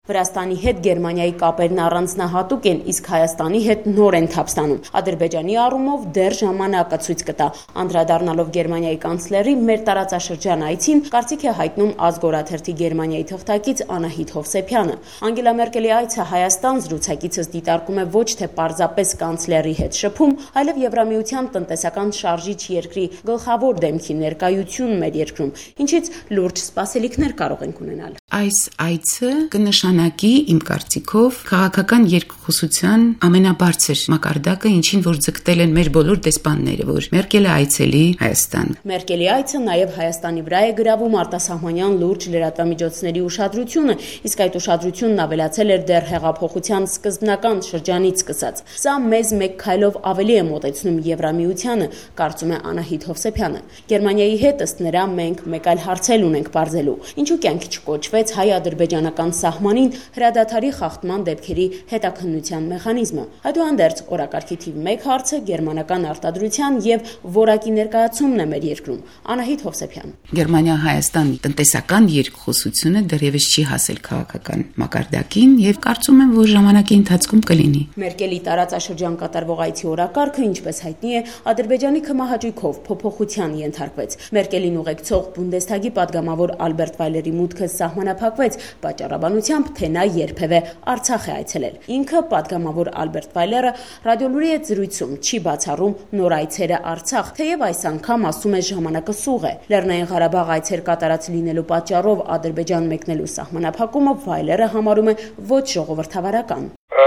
Վրաստանի հետ Գերմանիայի կապերն առանձնահատուկ են, իսկ Հայաստանի հետ նոր են թափ ստանում։ Ադրբեջանի առումով դեռ ժամանակը ցույց կտա։ Անդրադառնալով Գերմանիայի կանցլերի մեր տարածաշրջան այցին, կարծիք է հայտնում Ազգորաթերթի Գերմանիայի թղթակից Անահիտ Հովսեփյանը։ Անգելա Մերկելի այցը Հայաստան զրուցակիցս դիտարկում է ոչ թե պարզապես կանցլերի հետ շփում, այլև Եվրամիության տնտեսական շարժիչ երկրի գլխավոր դեմքի ներկայություն մեր երկրում, ինչից լուրջ սպասելիքներ կարող ենք ունենալ։ Այս այցը կնշանակի իմ կարծիքով քաղաքական երկխոսության ամենաբարձր մակարդակը, ինչին որ ձգտել են մեր բոլոր դեսպանները, որ Մերկելը այցելի Հայաստան։ Մերկելի այցը նաև Հայաստանի վրա է գրավում արտասահմանյան լուրջ լրատվամիջոցների ուշադրությունը, իսկ այդ ուշադրությունն avելացել էր դեռ հեղափոխության սկզբնական շրջանից սկսած։ Սա մեզ մեկ քայլով ավելի է մոտեցնում Եվրամիությանը, կարծում է Անահիտ Հովսեփյանը։ Գերմանիայի հետ ըստ նրա մենք մեկ այլ հարցել ունենք բարձելու։ Ինչու կյանքի չկոչվեց հայ-ադրբեջանական սահմանին հրադադարի խախտման դեպքերի հետաքննության մեխանիզմը։ Այդուհանդերձ օրակարգի թիվ 1 հարցը գերմանական արտադրության եւ որակի ներկայացումն է մեր երկրում։ Անահիտ Հովսեփյան։ Գերմանիա-Հայաստան տնտեսական երկխոսությունը դեռևս չի հասել քաղաքական մակարդակին եւ կարծում եմ, որ ժամանակի ընթացքում կլինի։ Մերկելի տարածաշրջան կատարվող այցի օրակարգը, ինչպես հայտնի է, Ադրբեջանի քմահաճույքով փոփոխության ենթարկվեց։ Մերկելին ուղեկցող Բունդեսթագի падգամավոր Ալբերտ Վայլերի մուտքը սահմանափակվեց պատճառաբանությամբ, թե նա երբևէ Արցախ է այցելել։ Ինքը падգամավոր Ալբերտ Վայլերը ռադիոլուրի հետ զրույցում չի բացառում նոր այցերը Արցախ, թեև այս անգամ ասում է ժամանակը սուղ է։ Լեռնային Ղարաբաղ այցեր կատարած լինելու պատճառով Ադրբեջան մեկնելու սահմանափակումը Վայլերը համարում է ոչ ժողովրդավարական։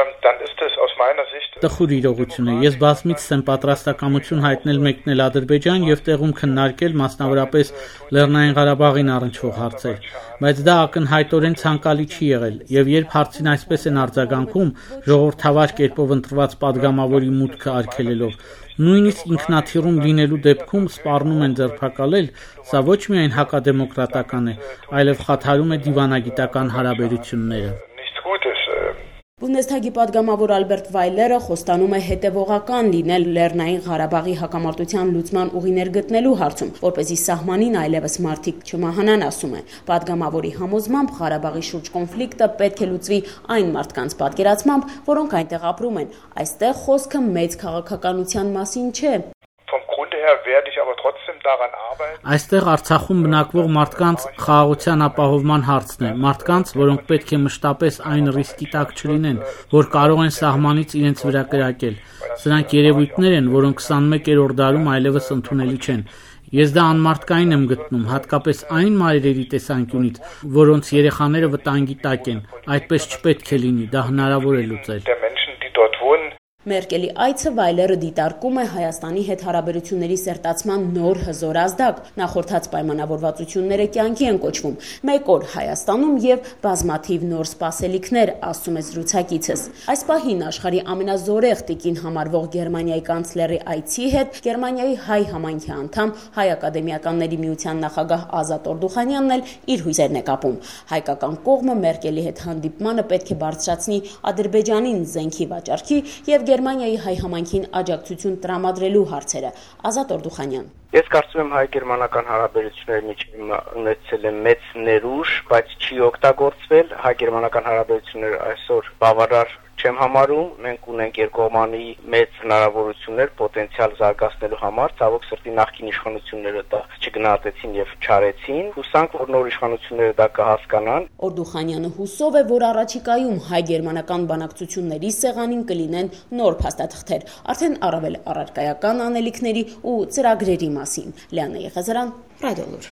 Տխուր իրողություն է։ Ես բազմիցս եմ պատրաստակամություն հայտնել մեկնել Ադրբեջան եւ տեղում քննարկել մասնավորապես Լեռնային Ղարաբաղին առնչվող հարցեր, բայց դա ակնհայտորեն ցանկալի չի եղել եւ երբ հարցին այսպես են արձագանքում, ժողովրդավար կերպով ընտրված падգամավորի մուտքը արգելելով, նույնիսկ ինքնաթիռում լինելու դեպքում սպառնում են ձերբակալել, սա ոչ միայն հակադեմոկրատական է, այլև խաթարում է դիվանագիտական հարաբերությունները։ Բունդեսթագի падգամավոր Ալբերտ Վայլերը խոստանում է հետևողական լինել Լեռնային Ղարաբաղի հակամարտության լուծման ուղիներ գտնելու հարցում, որպեսզի սահմանին այլևս մարդիկ չմահանան, ասում է։ Падգամավորի համոզմամբ Ղարաբաղի շուրջ կոնֆլիկտը պետք է լուծվի այն մարդկանց պատկերացմամբ, որոնք այնտեղ ապրում են։ Այստեղ խոսքը մեծ քաղաքականության մասին չէ։ Այստեղ Արցախում բնակվող մարդկանց խաղաղության ապահովման հարցն է, մարդկանց, որոնք պետք է մշտապես այն ռիսկի տակ չլինեն, որ կարող են սահմանից իրենց վրա կրակել։ Սրանք երևույթներ են, որոնք 21-րդ դարում այլևս ընդունելի չեն։ Ես դա անմարդկային եմ գտնում, հատկապես այն մայրերի տեսանկյունից, որոնց երեխաները վտանգի տակ են։ Այդպես չպետք է լինի, դա հնարավոր է լուծել։ Մերկելի այցը Վայլերը դիտարկում է Հայաստանի հետ հարաբերությունների սերտացման նոր հզոր ազդակ։ Նախորդած պայմանավորվածությունները կյանքի են կոչվում։ Մեկ օր Հայաստանում եւ բազմաթիվ նոր սպասելիքներ, ասում է զրուցակիցս։ Այս պահին աշխարհի ամենազորեղ տիկին համարվող Գերմանիայի կանցլերի այցի հետ Գերմանիայի հայ համայնքի անդամ Հայ ակադեմիականների միության նախագահ Ազատ Օրդուխանյանն էլ իր հույսերն է կապում։ Հայկական կողմը Մերկելի հետ հանդիպմանը պետք է բարձրացնի Ադրբեջանին զենքի վաճառքի եւ Գերմանիայի հայ համայնքին աջակցություն տրամադրելու հարցերը։ Ազատ Օրդուխանյան։ Ես կարծում եմ հայ-գերմանական հարաբերությունների միջև ունեցել է մեծ ներուժ, բայց չի օգտագործվել։ Հայ-գերմանական հարաբերությունները այսօր բավարար չեմ համարում, մենք ունենք երկկողմանի մեծ հնարավորություններ պոտենցիալ զարգացնելու համար, ցավոք սրտի նախկին իշխանությունները դա չգնահատեցին եւ չարեցին, հուսանք, որ նոր իշխանությունները դա կհասկանան։ Օրդուխանյանը հուսով է, որ առաջիկայում հայ-գերմանական բանակցությունների սեղանին կլինեն նոր փաստաթղթեր, արդեն առավել առարկայական անելիքների ու ծրագրերի մասին։ Լիանա Եղազարյան, Ռադիոլուր։